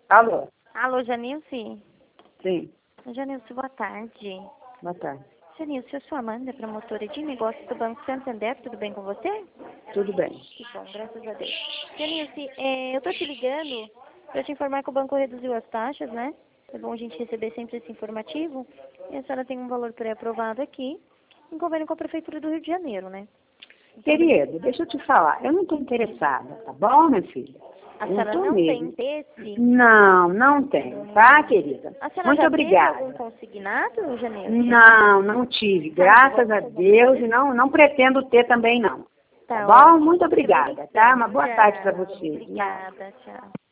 Alô? Alô, Janilce? Sim, Janilce, boa tarde. boa tarde. Janilce, eu sou Amanda, promotora de negócios do Banco Santander. Tudo bem com você? Tudo bem. Que bom, graças a Deus. Janilce, eu tô te ligando para te informar que o banco reduziu as taxas, né? É bom a gente receber sempre esse informativo. E a senhora tem um valor pré-aprovado aqui, em convênio com a Prefeitura do Rio de Janeiro, né? Então, Querido, deixa eu te falar. Eu não estou interessada, tá bom, minha filha? a Eu senhora tô não tem mesmo. interesse? Não tenho, tá, querida? A senhora Muito já teve algum obrigada. consignado, Janilce? Não tive. Graças a Deus e não pretendo ter também, não. Tá bom? Ótimo. Muito obrigada, tá? Uma boa tarde para Tchau. você. Obrigada, tchau.